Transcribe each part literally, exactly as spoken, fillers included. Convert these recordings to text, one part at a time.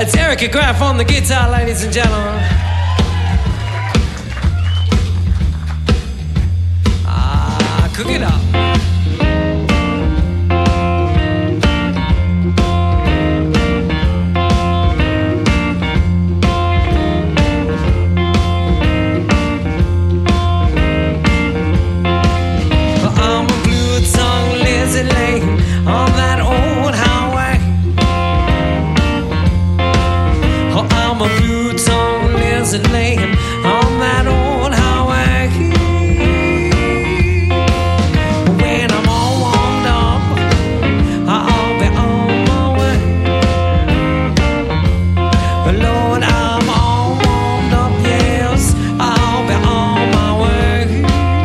Eric Graff on the guitar, ladies and gentlemen. Ah, cook it up. Laying on that old highway. When I'm all warmed up, I'll be on my way. Lord, I'm all warmed up, yes, I'll be on my way.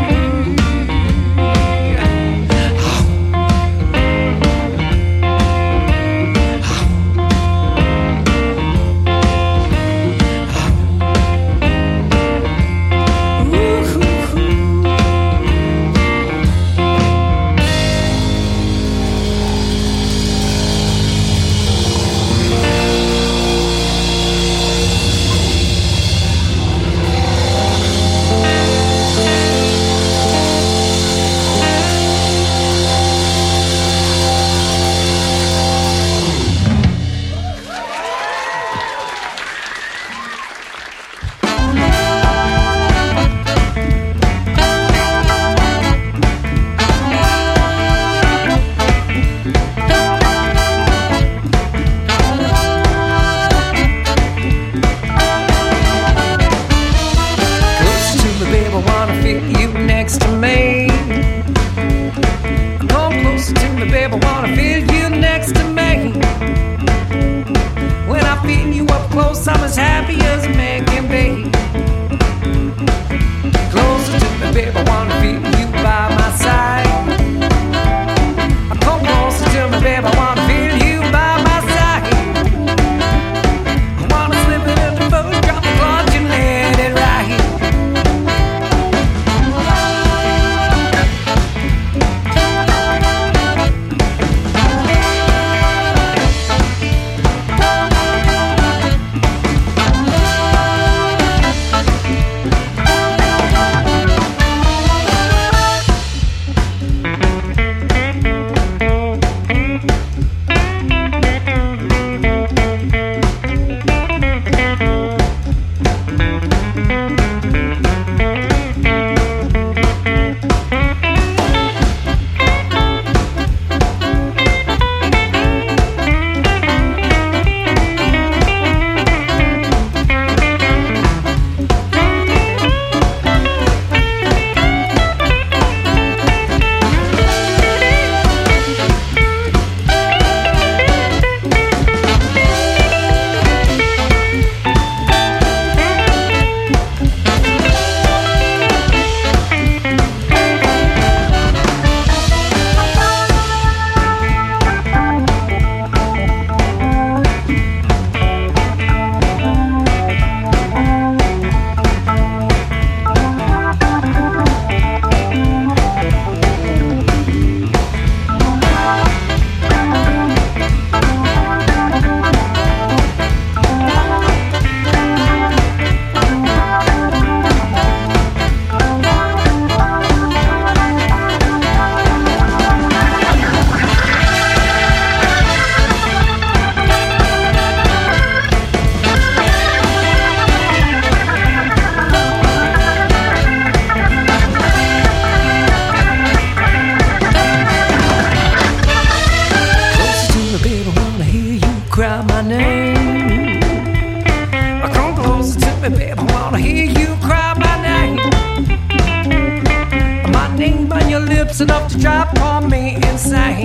Enough to drive on me insane.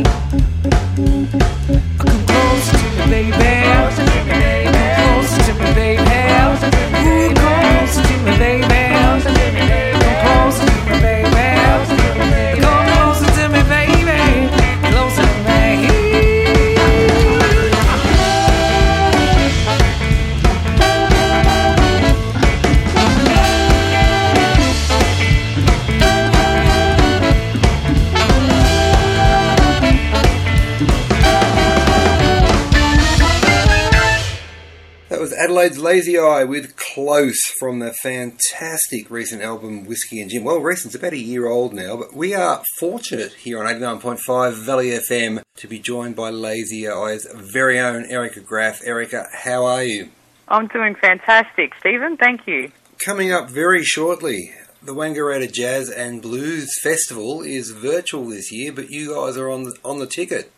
Come closer to me, baby. Come closer to me, baby. Ooh, come closer to me, baby. Come closer to me, baby. Come closer to me, baby. Closer to me. That was Adelaide's Lazy Eye with Close from the fantastic recent album Whiskey and Gin. Well, recent, it's about a year old now, but we are fortunate here on eighty-nine point five Valley F M to be joined by Lazy Eye's very own Erica Graff. Erica, how are you? I'm doing fantastic, Stephen. Thank you. Coming up very shortly, the Wangaratta Jazz and Blues Festival is virtual this year, but you guys are on the, on the ticket.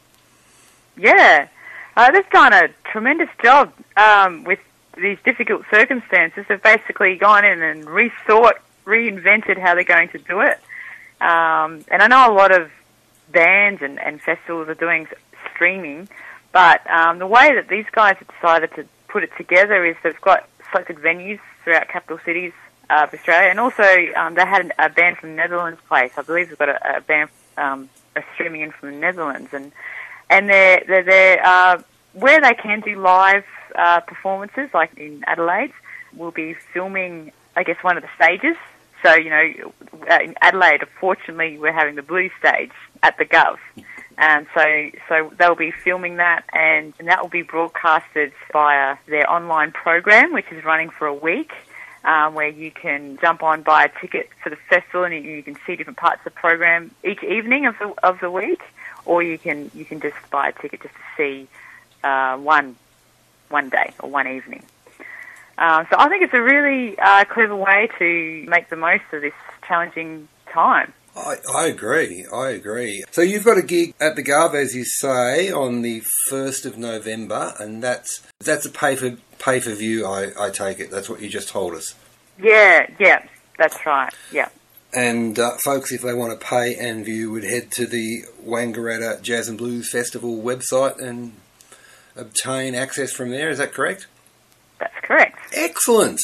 Yeah. Uh, they've done a tremendous job um, with these difficult circumstances. They've basically gone in and rethought, reinvented how they're going to do it. Um, and I know a lot of bands and, and festivals are doing streaming, but um, the way that these guys have decided to put it together is they've got selected venues throughout capital cities of Australia, and also um, they had a band from the Netherlands place. I believe they've got a, a band um, a streaming in from the Netherlands, and and they're they're, they're uh, where they can do live uh, performances, like in Adelaide, we'll be filming, I guess, one of the stages. So, you know, in Adelaide, fortunately, we're having the blues stage at the Gov. And so so they'll be filming that, and, and that will be broadcasted via their online program, which is running for a week, um, where you can jump on, buy a ticket for the festival, and you, you can see different parts of the program each evening of the, of the week, or you can you can just buy a ticket just to see Uh, one one day or one evening. Uh, so I think it's a really uh, clever way to make the most of this challenging time. I, I agree, I agree. So you've got a gig at the Gov, as you say, on the first of November, and that's that's a pay for pay for view. I, I take it. That's what you just told us. Yeah, yeah, that's right. Yeah. And uh, folks, if they want to pay and view, would head to the Wangaratta Jazz and Blues Festival website and obtain access from there. Is that correct? That's correct. Excellent.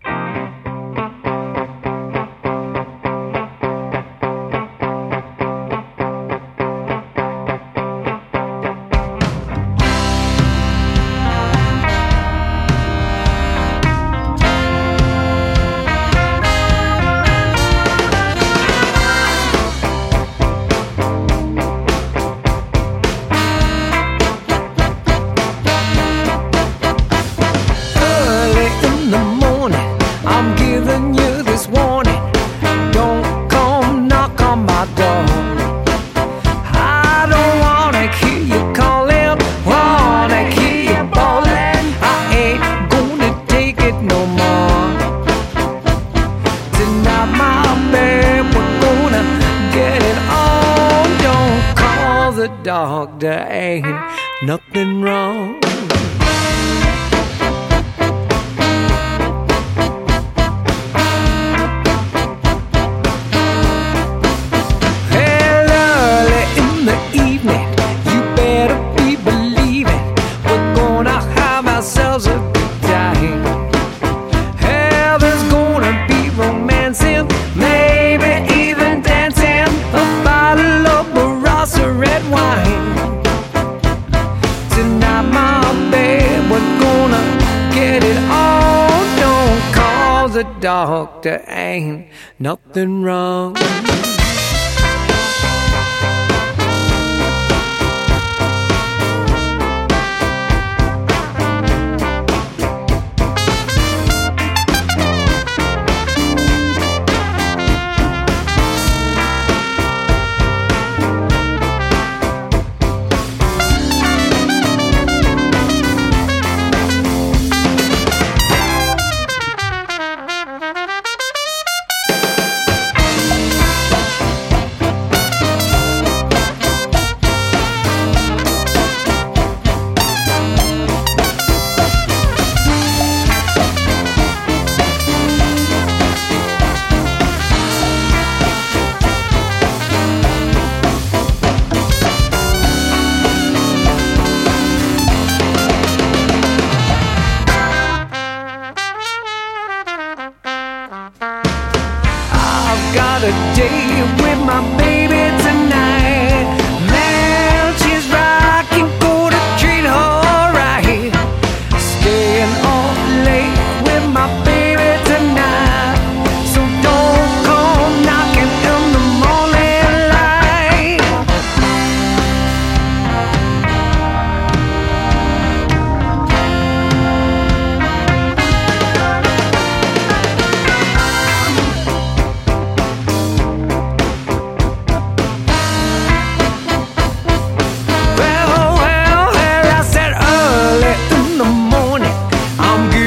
Dog, there ain't nothing wrong. Hell, early in the evening, you better be believing we're gonna have ourselves a good time. Hell, there's gonna be romancing, maybe even dancing, a bottle of Barossa red wine. Tonight, my babe, we're gonna get it on. Don't call the doctor, ain't nothing wrong. A day with my baby tonight. Man, she's rocking, gonna treat her right. Staying up late with my baby tonight. So don't come knocking in the morning light.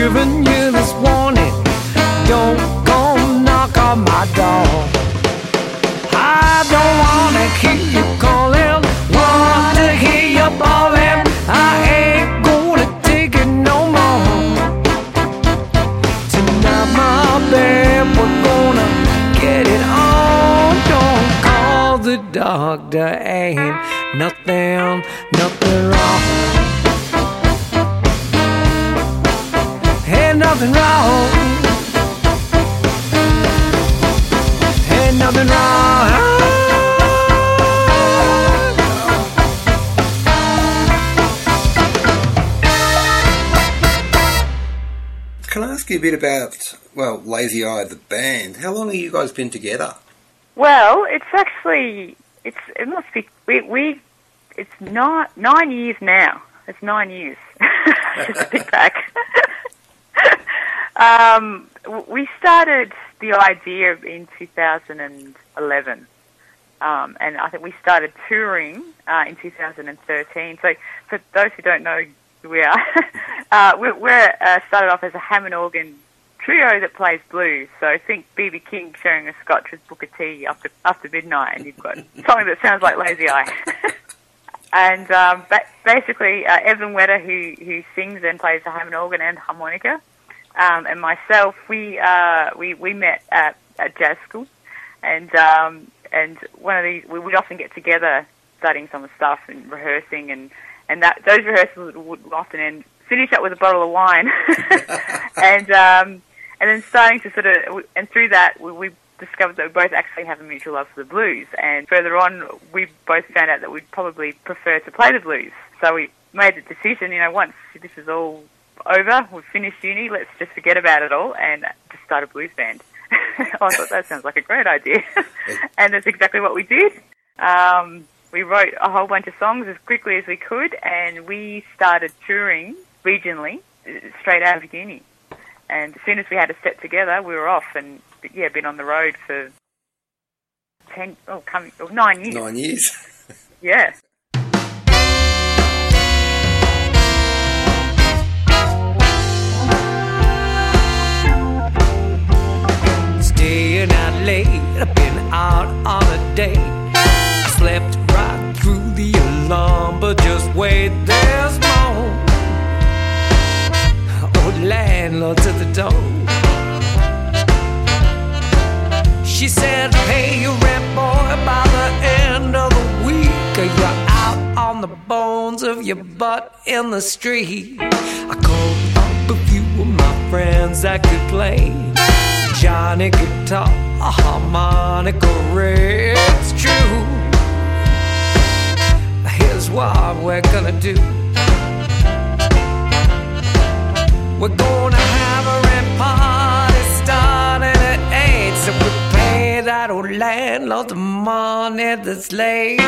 giving you this warning. Don't come knock on my door. I don't wanna keep you calling, want to hear you bawling. I ain't gonna take it no more. Tonight, my babe, we're gonna get it on. Don't call the doctor, ain't nothing, nothing wrong. Ain't nothing wrong. Ain't nothing wrong. Can I ask you a bit about, well, Lazy Eye, the band? How long have you guys been together? Well, it's actually, it's it must be, we, we it's not nine years now. It's nine years. Just a think back. um, we started the idea in two thousand eleven. Um, and I think we started touring uh, in two thousand thirteen. So for those who don't know who we are, uh, we're, we're uh, started off as a Hammond organ trio that plays blues. So think B B King sharing a scotch with Booker T after after midnight, and you've got something that sounds like Lazy Eye. And um, ba- basically, uh, Evan Wetter, who who sings and plays the Hammond organ and harmonica, um, and myself, we uh, we we met at, at jazz school, and um, and one of these we would often get together studying some of the stuff and rehearsing, and and that those rehearsals would often end finish up with a bottle of wine, and um, and then starting to sort of and through that we, we discovered that we both actually have a mutual love for the blues, and further on we both found out that we'd probably prefer to play the blues. So we made the decision, you know, once this is all over, we've finished uni, let's just forget about it all and just start a blues band. I thought that sounds like a great idea. And that's exactly what we did. Um, we wrote a whole bunch of songs as quickly as we could, and we started touring regionally straight out of uni. And as soon as we had a set together, we were off, and yeah, been on the road for ten, oh, coming, oh, nine years. Nine years. Yeah. Staying out late, I've been out on a date. I slept right through the alarm, but just wait, there's more. Old landlord's at the door. She said, pay your rent, boy, by the end of the week, or you're out on the bones of your butt in the street. I called up a few of my friends that could play Johnny guitar, a harmonica, it's true. Here's what we're gonna do. We're gonna have a rent party starting at eight, so we pay that old landlord the money that's late.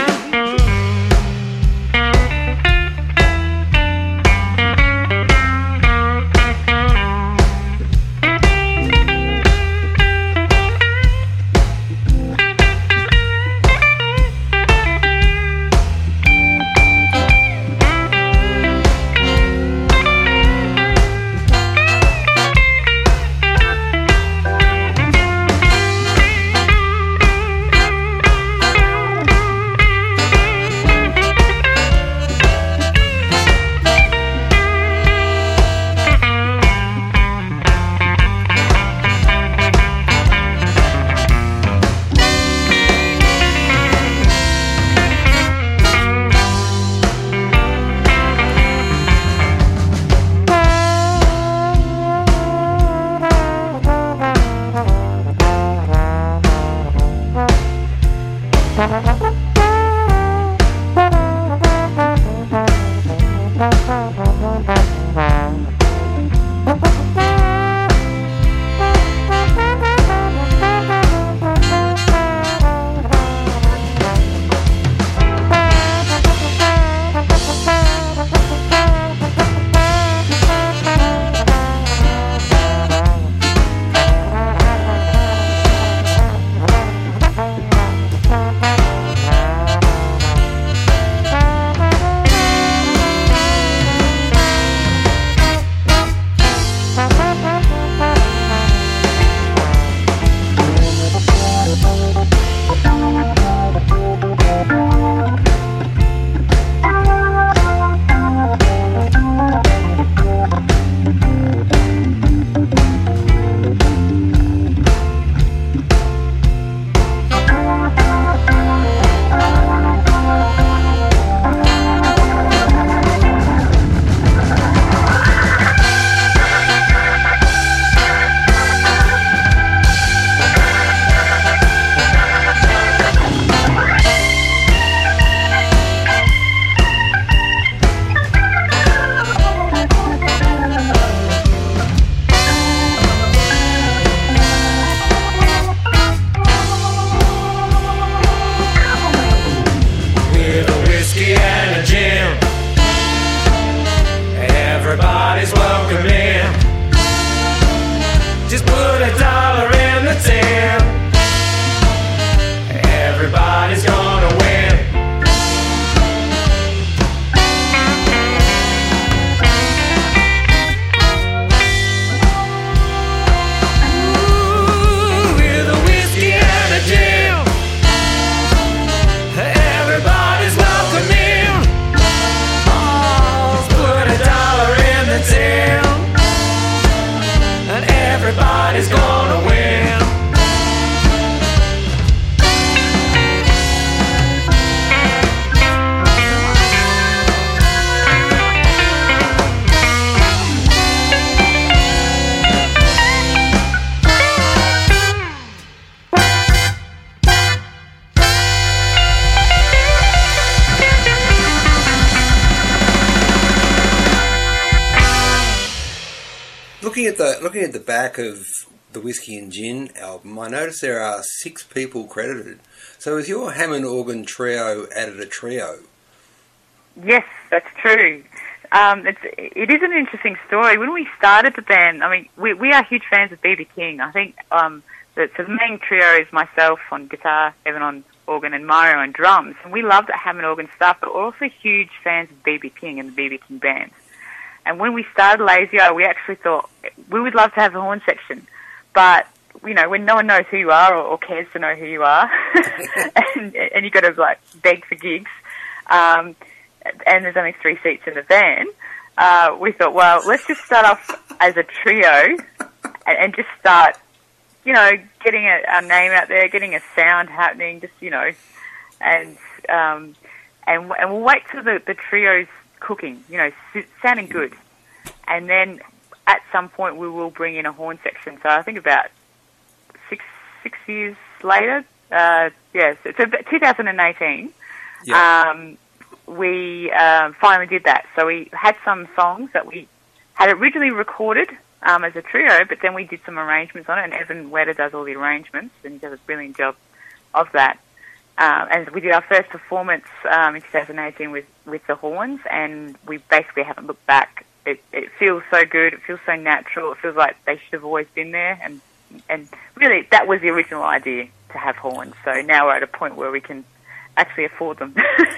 at the looking at the back of the Whiskey and Gin album, I noticed there are six people credited. So is your Hammond organ trio added a trio? Yes, that's true. Um, it's, it is an interesting story. When we started the band, I mean, we, we are huge fans of B B King. I think um, the, so the main trio is myself on guitar, Evan on organ, and Mario on drums. And we love the Hammond organ stuff, but we're also huge fans of B B King and the B B King band. And when we started Lazy Eye, we actually thought we would love to have a horn section. But, you know, when no one knows who you are or, or cares to know who you are, and, and you've got to, like, beg for gigs, um, and there's only three seats in the van, uh, we thought, well, let's just start off as a trio and, and just start, you know, getting a, a name out there, getting a sound happening, just, you know, and um, and, and we'll wait till the, the trio's cooking, you know, sounding good. And then at some point we will bring in a horn section. So I think about six six years later, uh, yes, yeah, so, so two thousand eighteen, yeah. um, we uh, finally did that. So we had some songs that we had originally recorded um, as a trio, but then we did some arrangements on it, and Evan Wetter does all the arrangements, and he does a brilliant job of that. Um, and we did our first performance um, in two thousand eighteen with, with the horns, and we basically haven't looked back. It, it feels so good. It feels so natural. It feels like they should have always been there. And and really, that was the original idea, to have horns. So now we're at a point where we can actually afford them.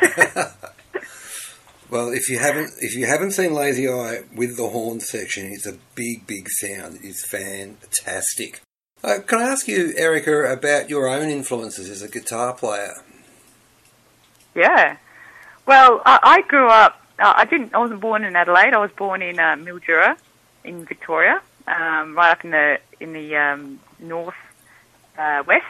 Well, if you haven't if you haven't seen Lazy Eye with the horn section, it's a big, big sound. It's fantastic. Uh, can I ask you, Erica, about your own influences as a guitar player? Yeah. Well, I, I grew up. Uh, I didn't. I wasn't born in Adelaide. I was born in uh, Mildura, in Victoria, um, right up in the in the um, north uh, west.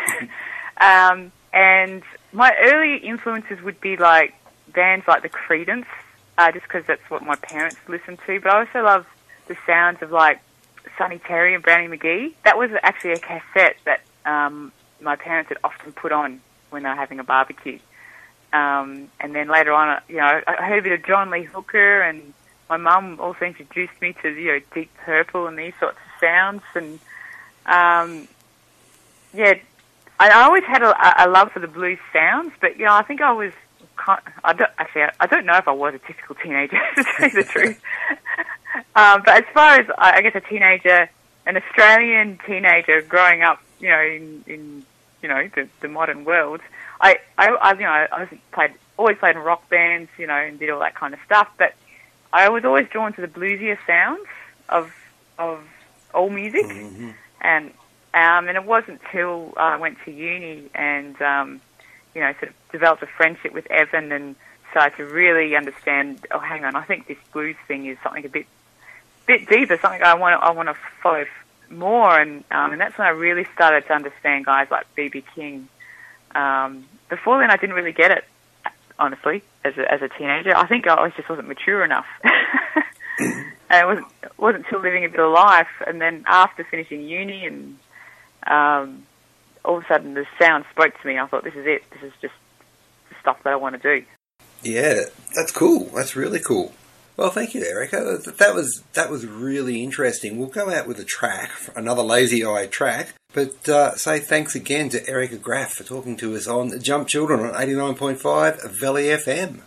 um, and my early influences would be like bands like the Creedence, uh, just because that's what my parents listened to. But I also love the sounds of like Sonny Terry and Brownie McGee. That was actually a cassette that um, my parents had often put on when they were having a barbecue. Um, and then later on, you know, I heard a bit of John Lee Hooker, and my mum also introduced me to, you know, Deep Purple and these sorts of sounds. And um, yeah, I always had a, a love for the blues sounds, but you know, I think I was. I don't, actually, I don't know if I was a typical teenager, to tell you the truth. um, but as far as, I guess, a teenager, an Australian teenager growing up, you know, in, in you know, the, the modern world, I, I, I, you know, I was played, always played in rock bands, you know, and did all that kind of stuff. But I was always drawn to the bluesier sounds of of all music, mm-hmm. and um, and it wasn't till I went to uni and. Um, you know, sort of developed a friendship with Evan and started to really understand, oh, hang on, I think this blues thing is something a bit bit deeper, something I want to I want to follow more. And um, and that's when I really started to understand guys like B B King. Um, before then, I didn't really get it, honestly, as a, as a teenager. I think I just wasn't mature enough. And it wasn't, it wasn't until living a bit of life, and then after finishing uni and... Um, all of a sudden the sound spoke to me. I thought, this is it. This is just the stuff that I want to do. Yeah, that's cool. That's really cool. Well, thank you, Erica. That was that was really interesting. We'll go out with a track, another Lazy Eye track, but uh, say thanks again to Erica Graf for talking to us on Jump Children on eighty-nine point five Valley F M.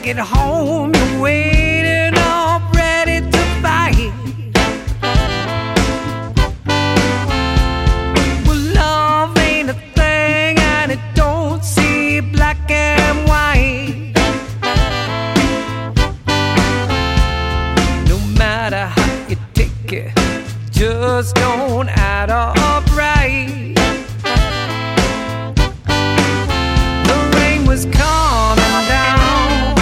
get home, you're waiting up, ready to fight. Well, love ain't a thing, and it don't see black and white. No matter how you take it, just don't add up right. The rain was coming down,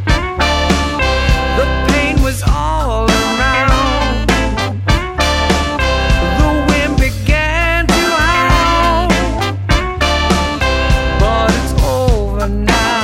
the pain was all around, the wind began to howl, but it's over now.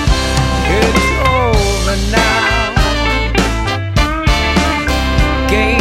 Game